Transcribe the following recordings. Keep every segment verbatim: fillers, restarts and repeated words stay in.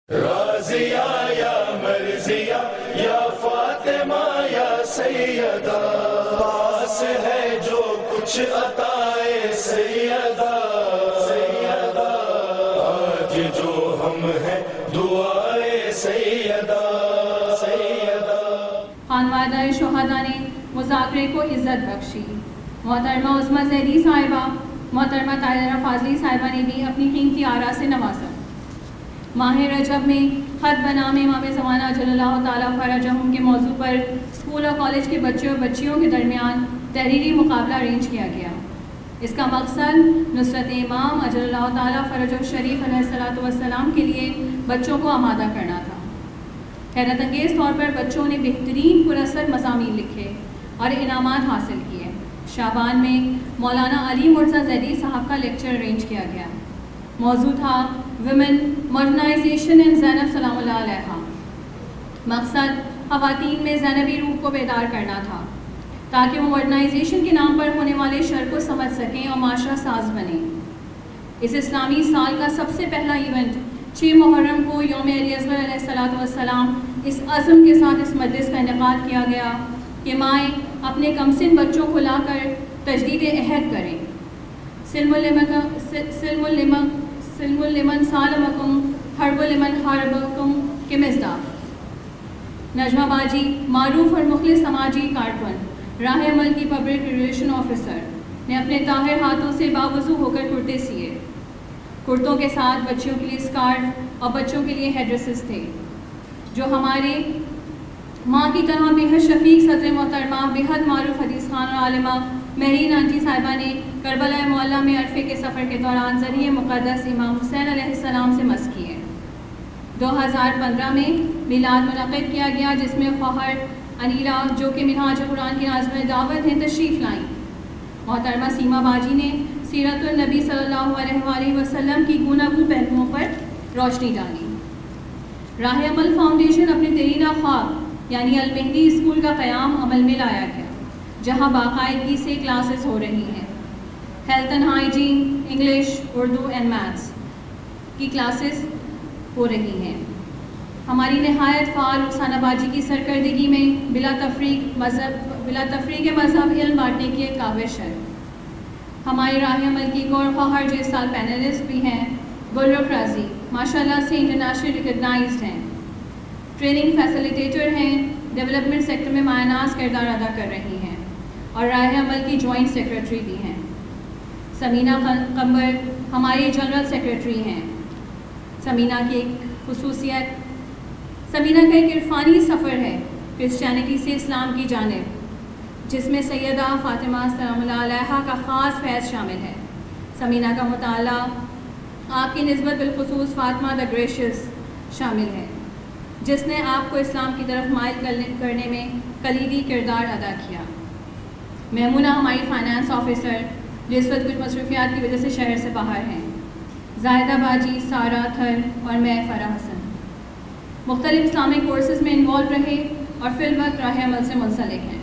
رازیہ یا مرضیہ یا فاطمہ یا سیدہ، پاس ہے جو کچھ عطائے سیدہ سیدہ، آج جو ہم ہیں دعائے سیدہ سیدہ۔ خانوادہ شہداء نے مذاکرے کو عزت بخشی۔ محترمہ عظمیٰ زیدی صاحبہ، محترمہ طاہرہ فاضلی صاحبہ نے بھی اپنی قیمتی آرا سے نوازا۔ ماہ رجب میں خط بنام امام زمانہ جل اللہ تعالیٰ فرجہم کے موضوع پر اسکول اور کالج کے بچے اور بچیوں کے درمیان تحریری مقابلہ ارینج کیا گیا۔ اس کا مقصد نصرت امام اجل اللہ تعالیٰ فرجہ الشریف علیہ الصلوۃ والسلام کے لیے بچوں کو آمادہ کرنا تھا۔ حیرت انگیز طور پر بچوں نے بہترین پراثر مضامین لکھے اور انعامات حاصل کیے۔ شعبان میں مولانا علی مرزا زیدی صاحب کا لیکچر ارینج کیا گیا۔ موضوع تھا ویمن ماڈرنائزیشن ان زینب سلام اللہ علیہا۔ مقصد خواتین میں زینبی روح کو بیدار کرنا تھا تاکہ وہ ماڈرنائزیشن کے نام پر ہونے والے شر کو سمجھ سکیں اور معاشرہ ساز بنیں۔ اس اسلامی سال کا سب سے پہلا ایونٹ چھ محرم کو یوم علی اصغر علیہ الصلوۃ والسلام اس عزم کے ساتھ اس مجلس کا انعقاد کیا گیا کہ مائیں اپنے کمسن بچوں کو لا کر تجدید عہد کریں۔ سلم لمن سلم لمن سلم لمن سالمکم حرب لمن حاربکم کے مصداق۔ نجمہ باجی معروف اور مخلص سماجی کارکن، راہ عمل کی پبلک ریلیشن آفیسر، نے اپنے طاہر ہاتھوں سے باوضو ہو کر کرتے سیے۔ کرتوں کے ساتھ بچیوں کے لیے اسکارف اور بچوں کے لیے ہیڈ ڈریسز تھے، جو ہمارے ماں کی طرح بے حد شفیق صدر محترمہ، بے حد معروف حدیث خوان اور عالمہ مہرین آنٹی صاحبہ نے کربلا معلیٰ میں عرفے کے سفر کے دوران ذریعہ مقدس امام حسین علیہ السلام سے مس کیے۔ دو ہزار پندرہ میں میلاد منعقد کیا گیا، جس میں خواہر انیلا، جو کہ منہاج قرآن کی ناظم دعوت ہیں، تشریف لائیں۔ محترمہ سیما باجی نے سیرت النبی صلی اللہ علیہ وآلہ وسلم کی گوناگوں پہلوؤں پر روشنی ڈالی۔ راہ عمل فاؤنڈیشن اپنے دیرینہ خواب یعنی المہدی اسکول کا قیام عمل میں لایا گیا، جہاں باقاعدگی سے کلاسز ہو رہی ہیں۔ Health and hygiene, English, Urdu and maths کی کلاسز ہو رہی ہیں۔ ہماری نہایت فعال رخسانہ باجی کی سرکردگی میں بلا تفریق مذہب بلا تفریق مذہب علم بانٹنے کی ایک کاوش ہے۔ ہماری راہ عمل کی ایک اور خواہر جو اس سال پینلسٹ بھی ہیں، گل رخ رازی، ماشاء اللہ سے انٹرنیشنل ریکگنائزڈ ہیں، ٹریننگ فیسیلیٹیٹر ہیں، ڈیولپمنٹ سیکٹر میں مایہ ناز کردار ادا کر رہی ہیں اور راہ عمل کی جوائنٹ سیکرٹری بھی ہیں۔ سمینہ قمبر ہماری جنرل سیکرٹری ہیں۔ سمینہ کی ایک خصوصیت سمینہ کا ایک عرفانی سفر ہے کرسچینٹی سے اسلام کی جانب، جس میں سیدہ فاطمہ سلام اللہ علیہا کا خاص فیض شامل ہے۔ سمینہ کا مطالعہ آپ کی نسبت بالخصوص فاطمہ دا گریشیس شامل ہے، جس نے آپ کو اسلام کی طرف مائل کرنے میں کلیدی کردار ادا کیا۔ میمونہ ہماری فائنانس آفیسر، جو اس وقت کچھ مصروفیات کی وجہ سے شہر سے باہر ہیں۔ زاہدہ باجی، سارہ تھر اور میں فرح حسن مختلف اسلامک کورسز میں انوالو رہے اور فی الوقت راہ عمل سے منسلک ہیں۔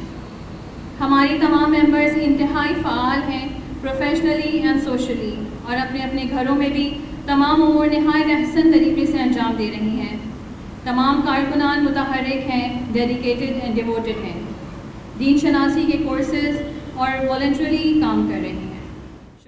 ہماری تمام ممبرز انتہائی فعال ہیں پروفیشنلی اینڈ سوشلی، اور اپنے اپنے گھروں میں بھی تمام امور نہایت احسن طریقے سے انجام دے رہی ہیں۔ تمام کارکنان متحرک ہیں، ڈیڈیکیٹڈ اینڈ ڈیووٹڈ ہیں، دین شناسی کے کورسز اور والنٹریلی کام کر رہی ہیں۔